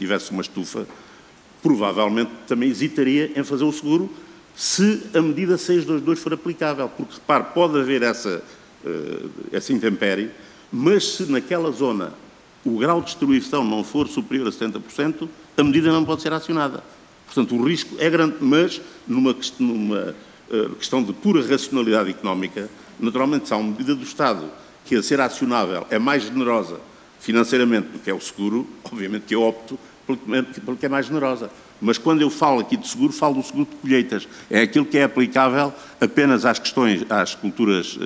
tivesse uma estufa, provavelmente também hesitaria em fazer o seguro se a medida 622 for aplicável. Porque, repare, pode haver essa intempérie, mas se naquela zona o grau de destruição não for superior a 70%, a medida não pode ser acionada. Portanto, o risco é grande, mas numa questão de pura racionalidade económica, naturalmente, se há uma medida do Estado que, a ser acionável, é mais generosa financeiramente do que é o seguro, obviamente que eu opto pelo que é mais generosa. Mas quando eu falo aqui de seguro, falo do seguro de colheitas. É aquilo que é aplicável apenas às culturas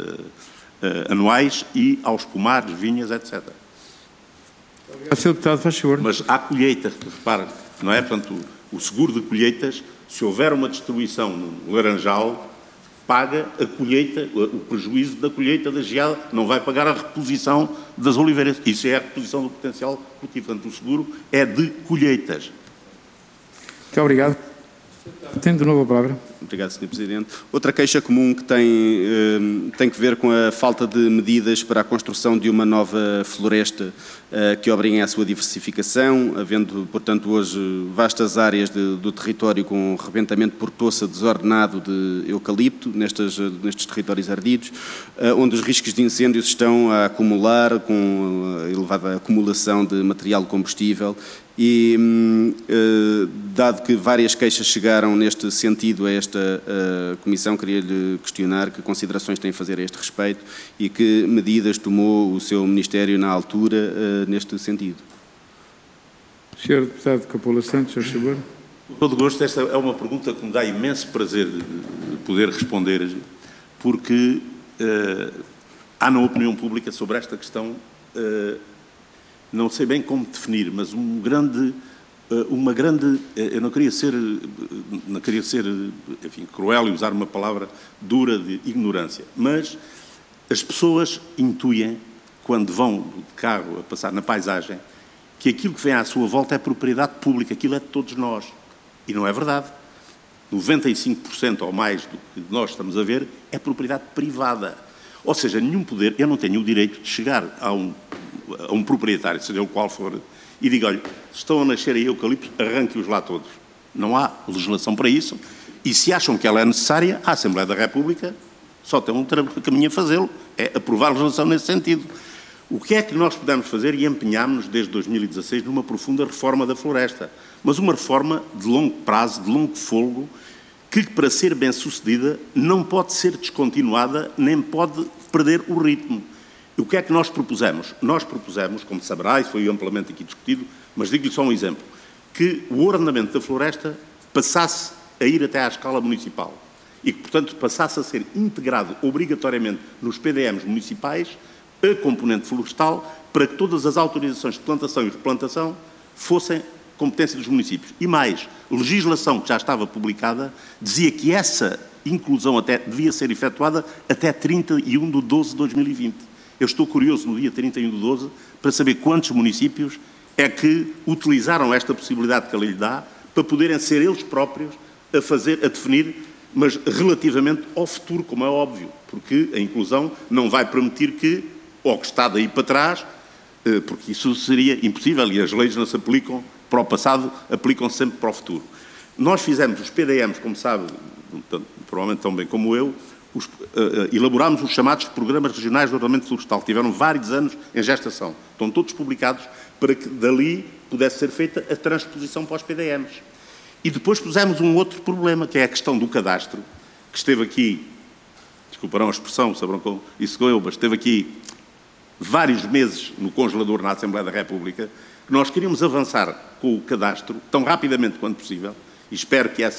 anuais e aos pomares, vinhas, etc. Obrigado, Sr. Deputado, faz favor. Mas há colheita, repare, não é? Portanto, o seguro de colheitas, se houver uma destruição no laranjal, paga a colheita, o prejuízo da colheita da geada, não vai pagar a reposição das oliveiras. Isso é a reposição do potencial cultivo. Portanto, o seguro é de colheitas. Muito obrigado. Tenho de novo a palavra. Obrigado, Sr. Presidente. Outra queixa comum que tem que ver com a falta de medidas para a construção de uma nova floresta que obriguem à sua diversificação, havendo, portanto, hoje vastas áreas do território com rebentamento por poça desordenado de eucalipto, nestes territórios ardidos, onde os riscos de incêndios estão a acumular, com a elevada acumulação de material combustível. E, dado que várias queixas chegaram neste sentido a esta Comissão, queria-lhe questionar que considerações tem a fazer a este respeito e que medidas tomou o seu Ministério na altura neste sentido. Sr. Deputado Capola Santos, por favor. Com todo gosto, esta é uma pergunta que me dá imenso prazer de poder responder, porque há na opinião pública sobre esta questão, não sei bem como definir, mas uma grande, eu não queria ser, enfim, cruel e usar uma palavra dura de ignorância, mas as pessoas intuem, quando vão de carro a passar na paisagem, que aquilo que vem à sua volta é propriedade pública, aquilo é de todos nós. E não é verdade. 95% ou mais do que nós estamos a ver é propriedade privada. Ou seja, nenhum poder, eu não tenho o direito de chegar a um proprietário, seja o qual for, e diga, olha, estão a nascer aí eucaliptos, arranque-os lá todos. Não há legislação para isso, e se acham que ela é necessária, a Assembleia da República só tem um caminho a fazê-lo, é aprovar a legislação nesse sentido. O que é que nós podemos fazer? E empenhámos-nos desde 2016 numa profunda reforma da floresta, mas uma reforma de longo prazo, de longo fôlego, que, para ser bem sucedida, não pode ser descontinuada, nem pode perder o ritmo. E o que é que nós propusemos? Nós propusemos, como saberá, isso foi amplamente aqui discutido, mas digo-lhe só um exemplo, que o ordenamento da floresta passasse a ir até à escala municipal e que, portanto, passasse a ser integrado obrigatoriamente nos PDMs municipais a componente florestal para que todas as autorizações de plantação e replantação fossem competência dos municípios. E mais, legislação que já estava publicada dizia que essa inclusão até devia ser efetuada até 31 de 12 de 2020. Eu estou curioso no dia 31 de 12 para saber quantos municípios é que utilizaram esta possibilidade que a lei lhe dá para poderem ser eles próprios a definir, mas relativamente ao futuro, como é óbvio, porque a inclusão não vai permitir que, ou que está daí para trás, porque isso seria impossível e as leis não se aplicam para o passado, aplicam sempre para o futuro. Nós fizemos os PDMs, como sabe, provavelmente tão bem como eu, elaborámos os chamados Programas Regionais de Ordenamento Florestal, que tiveram vários anos em gestação. Estão todos publicados para que dali pudesse ser feita a transposição para os PDMs. E depois pusemos um outro problema, que é a questão do cadastro, que esteve aqui, desculparão a expressão, saberão como isso eu, mas esteve aqui vários meses no congelador na Assembleia da República, que nós queríamos avançar com o cadastro tão rapidamente quanto possível, e espero que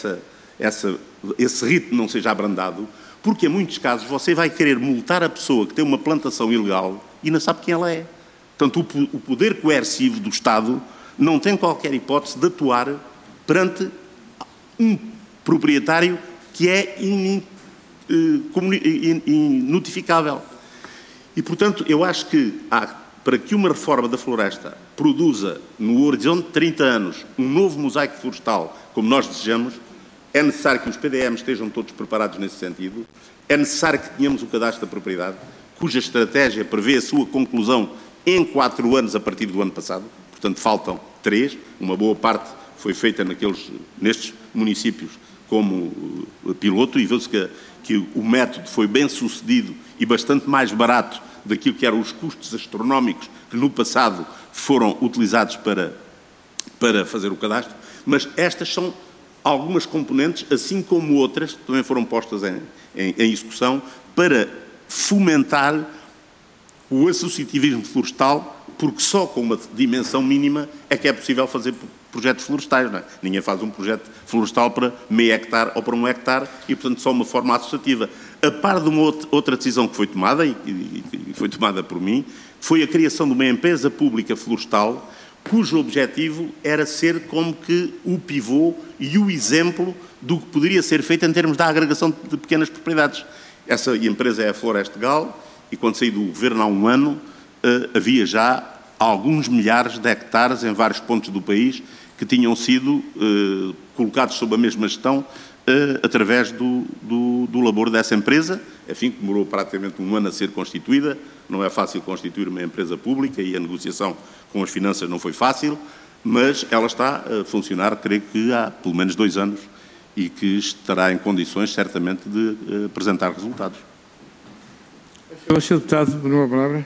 esse ritmo não seja abrandado, porque em muitos casos você vai querer multar a pessoa que tem uma plantação ilegal e não sabe quem ela é. Portanto, o poder coercivo do Estado não tem qualquer hipótese de atuar perante um proprietário que é inotificável. E, portanto, eu acho que para que uma reforma da floresta produza, no horizonte de 30 anos, um novo mosaico florestal, como nós desejamos, é necessário que os PDMs estejam todos preparados nesse sentido, é necessário que tenhamos o cadastro da propriedade, cuja estratégia prevê a sua conclusão em 4 anos a partir do ano passado, portanto faltam 3, uma boa parte foi feita nestes municípios como piloto, e vê-se que o método foi bem sucedido e bastante mais barato daquilo que eram os custos astronómicos que no passado foram utilizados para fazer o cadastro, mas estas são algumas componentes, assim como outras, que também foram postas em execução, para fomentar o associativismo florestal, porque só com uma dimensão mínima é que é possível fazer projetos florestais. Não é? Ninguém faz um projeto florestal para meio hectare ou para 1 hectare e, portanto, só uma forma associativa. A par de uma outra decisão que foi tomada, e foi tomada por mim, foi a criação de uma empresa pública florestal, cujo objetivo era ser como que o pivô e o exemplo do que poderia ser feito em termos da agregação de pequenas propriedades. Essa empresa é a Florestal, e quando saí do governo há um ano, havia já alguns milhares de hectares em vários pontos do país que tinham sido colocados sob a mesma gestão através do labor dessa empresa, enfim, que demorou praticamente um ano a ser constituída. Não é fácil constituir uma empresa pública e a negociação com as finanças não foi fácil, mas ela está a funcionar, creio que há pelo menos 2 anos, e que estará em condições, certamente, de apresentar resultados. O Sr. Deputado, de novo a palavra.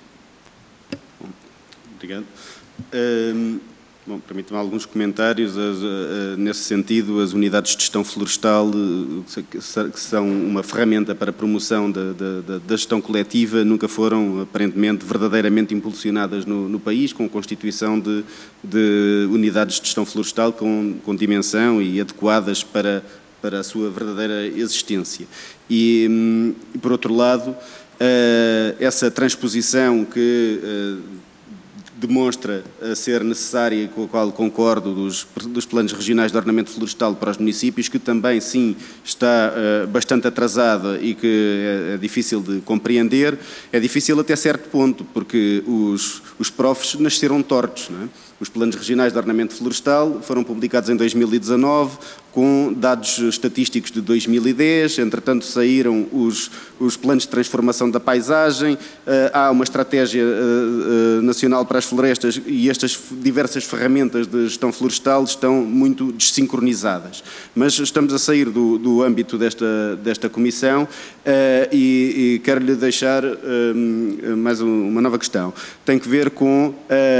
Obrigado. Bom, permitam-me alguns comentários. Nesse sentido, as unidades de gestão florestal, que são uma ferramenta para a promoção da gestão coletiva, nunca foram, aparentemente, verdadeiramente impulsionadas no país, com a constituição de unidades de gestão florestal com dimensão e adequadas para a sua verdadeira existência. E, por outro lado, essa transposição que demonstra ser necessária e com a qual concordo dos planos regionais de ordenamento florestal para os municípios, que também, sim, está bastante atrasada e que é difícil de compreender. É difícil até certo ponto, porque os PROFs nasceram tortos, não é? Os planos regionais de ordenamento florestal foram publicados em 2019, com dados estatísticos de 2010, entretanto saíram os planos de transformação da paisagem, há uma estratégia nacional para as florestas e estas diversas ferramentas de gestão florestal estão muito desincronizadas. Mas estamos a sair do âmbito desta comissão e quero-lhe deixar mais uma nova questão. Tem que ver com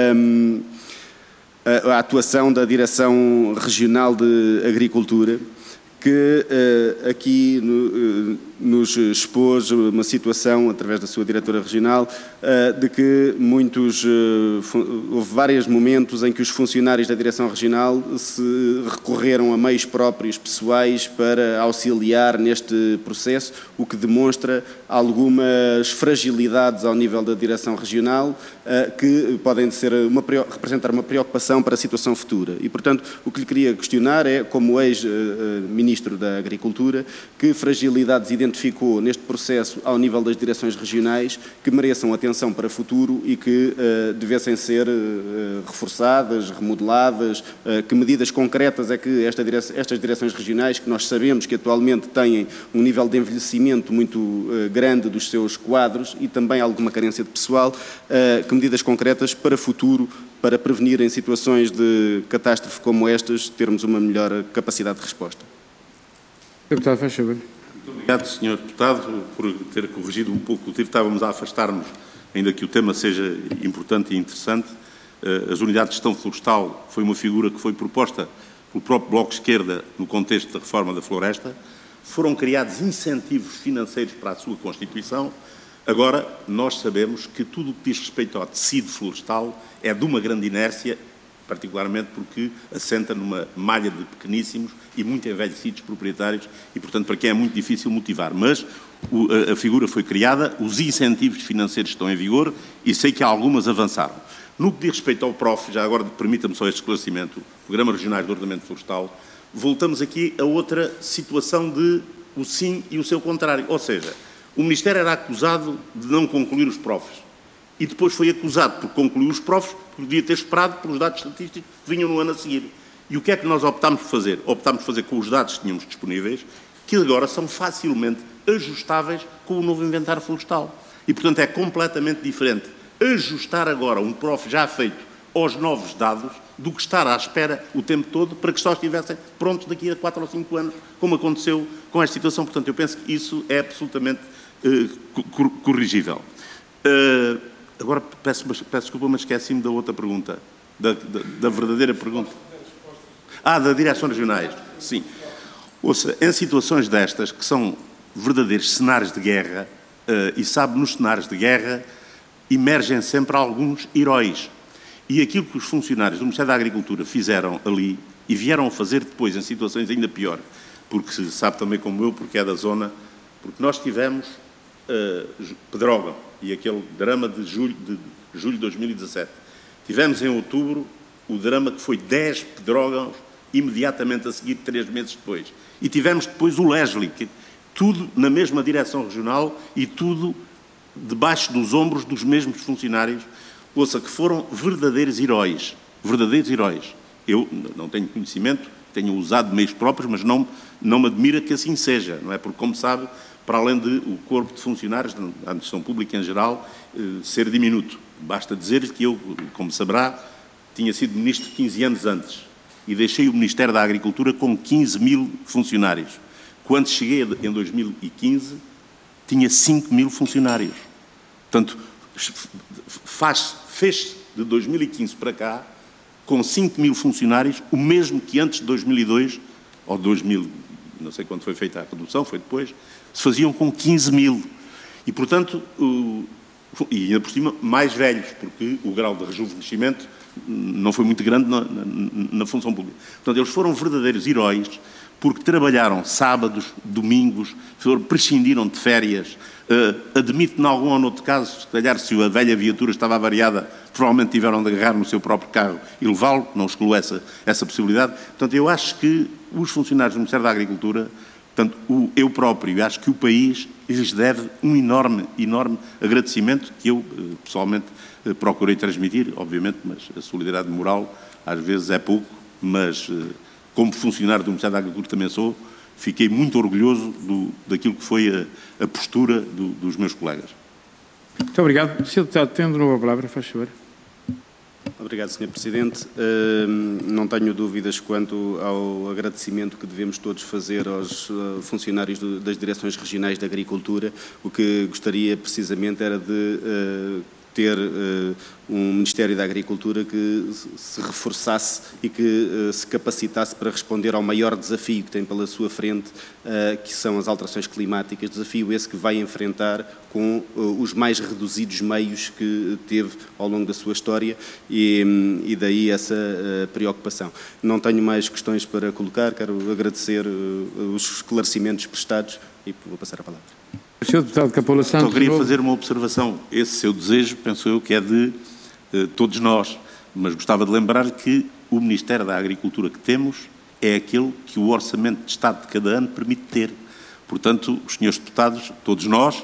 a atuação da Direção Regional de Agricultura, que aqui nos expôs uma situação, através da sua diretora regional, de que houve vários momentos em que os funcionários da Direção Regional se recorreram a meios próprios pessoais para auxiliar neste processo, o que demonstra algumas fragilidades ao nível da Direção Regional que podem representar uma preocupação para a situação futura. E, portanto, o que lhe queria questionar é, como ex-Ministro da Agricultura, que fragilidades identificou neste processo ao nível das direções regionais que mereçam atenção para o futuro e que devessem ser reforçadas, remodeladas, que medidas concretas é que estas direções regionais, que nós sabemos que atualmente têm um nível de envelhecimento muito grande dos seus quadros e também alguma carência de pessoal, que medidas concretas para o futuro, para prevenir em situações de catástrofe como estas, termos uma melhor capacidade de resposta. Deputado, faz favor. Muito obrigado, Sr. Deputado, por ter corrigido um pouco o tiro. Estávamos a afastar-nos, ainda que o tema seja importante e interessante. As unidades de gestão florestal foi uma figura que foi proposta pelo próprio Bloco de Esquerda no contexto da reforma da floresta. Foram criados incentivos financeiros para a sua constituição. Agora, nós sabemos que tudo o que diz respeito ao tecido florestal é de uma grande inércia, particularmente porque assenta numa malha de pequeníssimos e muito envelhecidos proprietários e, portanto, para quem é muito difícil motivar. Mas a figura foi criada, os incentivos financeiros estão em vigor e sei que algumas avançaram. No que diz respeito ao PROF, já agora permita-me só este esclarecimento, Programas Regionais de Ordenamento Florestal, voltamos aqui a outra situação de o sim e o seu contrário. Ou seja, o Ministério era acusado de não concluir os PROFs e depois foi acusado por concluir os PROFs, porque podia ter esperado pelos dados estatísticos que vinham no ano a seguir. E o que é que nós optámos por fazer? Optámos por fazer com os dados que tínhamos disponíveis, que agora são facilmente ajustáveis com o novo inventário florestal. E, portanto, é completamente diferente ajustar agora um PROF já feito aos novos dados do que estar à espera o tempo todo para que só estivessem prontos daqui a 4 ou 5 anos, como aconteceu com esta situação. Portanto, eu penso que isso é absolutamente corrigível. Agora, peço desculpa, mas esqueci-me da outra pergunta, da verdadeira pergunta. Da direções regionais, sim. Ouça, em situações destas, que são verdadeiros cenários de guerra, e sabe, nos cenários de guerra emergem sempre alguns heróis. E aquilo que os funcionários do Ministério da Agricultura fizeram ali, e vieram a fazer depois em situações ainda piores, porque se sabe também como eu, porque é da zona, porque nós tivemos Pedrógão e aquele drama de julho de 2017. Tivemos em outubro o drama que foi 10 Pedrógãos imediatamente a seguir, 3 meses depois. E tivemos depois o Leslie, tudo na mesma direção regional e tudo debaixo dos ombros dos mesmos funcionários, ouça, que foram verdadeiros heróis. Verdadeiros heróis. Eu não tenho conhecimento, tenho usado meios próprios, mas não me admira que assim seja, não é? Porque, como sabe, para além de o corpo de funcionários da administração pública em geral ser diminuto. Basta dizer que eu, como saberá, tinha sido ministro 15 anos antes e deixei o Ministério da Agricultura com 15.000 funcionários. Quando cheguei em 2015, tinha 5.000 funcionários. Portanto, fez de 2015 para cá, com 5.000 funcionários, o mesmo que antes de 2002, ou 2000, não sei quando foi feita a redução, foi depois, se faziam com 15.000. E, portanto, e ainda por cima, mais velhos, porque o grau de rejuvenescimento não foi muito grande na função pública. Portanto, eles foram verdadeiros heróis, porque trabalharam sábados, domingos, prescindiram de férias. Admito, em algum ou noutro caso, se calhar se a velha viatura estava avariada, provavelmente tiveram de agarrar no seu próprio carro e levá-lo, não excluo essa possibilidade. Portanto, eu acho que os funcionários do Ministério da Agricultura, portanto, eu próprio, acho que o país lhes deve um enorme agradecimento, que eu, pessoalmente, procurei transmitir, obviamente, mas a solidariedade moral às vezes é pouco, mas como funcionário do Ministério da Agricultura também sou, fiquei muito orgulhoso daquilo que foi a postura dos meus colegas. Muito obrigado. Sr. Deputado, tendo nova palavra, faz favor. Obrigado, Sr. Presidente. Não tenho dúvidas quanto ao agradecimento que devemos todos fazer aos funcionários das direções regionais da Agricultura. O que gostaria precisamente era de ter um Ministério da Agricultura que se reforçasse e que se capacitasse para responder ao maior desafio que tem pela sua frente, que são as alterações climáticas, desafio esse que vai enfrentar com os mais reduzidos meios que teve ao longo da sua história e daí essa preocupação. Não tenho mais questões para colocar, quero agradecer os esclarecimentos prestados e vou passar a palavra. Sr. Deputado Capola Santos... Só queria fazer uma observação. Esse seu desejo, penso eu, que é de todos nós, mas gostava de lembrar que o Ministério da Agricultura que temos é aquele que o Orçamento de Estado de cada ano permite ter. Portanto, os senhores deputados, todos nós,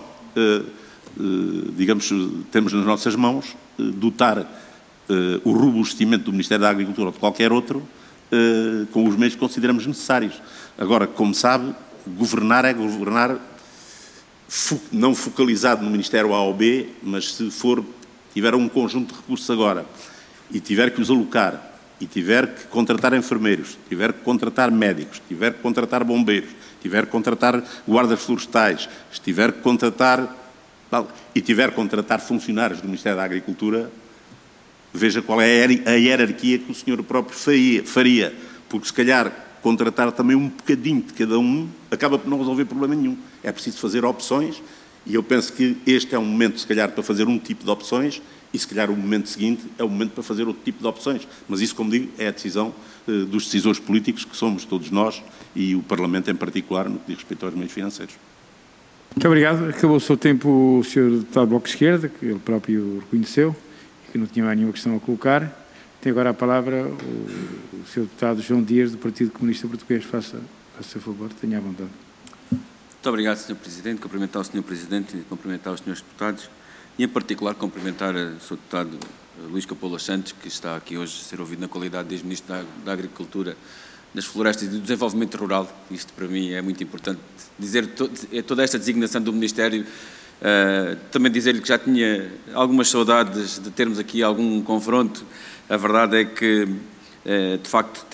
digamos, temos nas nossas mãos dotar o robustimento do Ministério da Agricultura ou de qualquer outro com os meios que consideramos necessários. Agora, como sabe, governar é governar não focalizado no Ministério A ou B, mas se tiver um conjunto de recursos agora e tiver que os alocar, e tiver que contratar enfermeiros, tiver que contratar médicos, tiver que contratar bombeiros, tiver que contratar guardas florestais, tiver que contratar funcionários do Ministério da Agricultura, veja qual é a hierarquia que o senhor próprio faria, porque se calhar contratar também um bocadinho de cada um acaba por não resolver problema nenhum. É preciso fazer opções e eu penso que este é um momento, se calhar, para fazer um tipo de opções e, se calhar, o momento seguinte é o momento para fazer outro tipo de opções. Mas isso, como digo, é a decisão dos decisores políticos, que somos todos nós e o Parlamento em particular, no que diz respeito aos meios financeiros. Muito obrigado. Acabou o seu tempo o Sr. Deputado do Bloco de Esquerda, que ele próprio reconheceu e que não tinha mais nenhuma questão a colocar. Tem agora a palavra o Sr. Deputado João Dias, do Partido Comunista Português. Faça favor, tenha à vontade. Muito obrigado, Sr. Presidente. Cumprimentar o Sr. Presidente e cumprimentar os Srs. Deputados e, em particular, cumprimentar o Sr. Deputado Luís Capola Santos, que está aqui hoje a ser ouvido na qualidade de ex-Ministro da Agricultura, das Florestas e do Desenvolvimento Rural. Isto, para mim, é muito importante dizer toda esta designação do Ministério Também dizer-lhe que já tinha algumas saudades de termos aqui algum confronto. A verdade é que, de facto,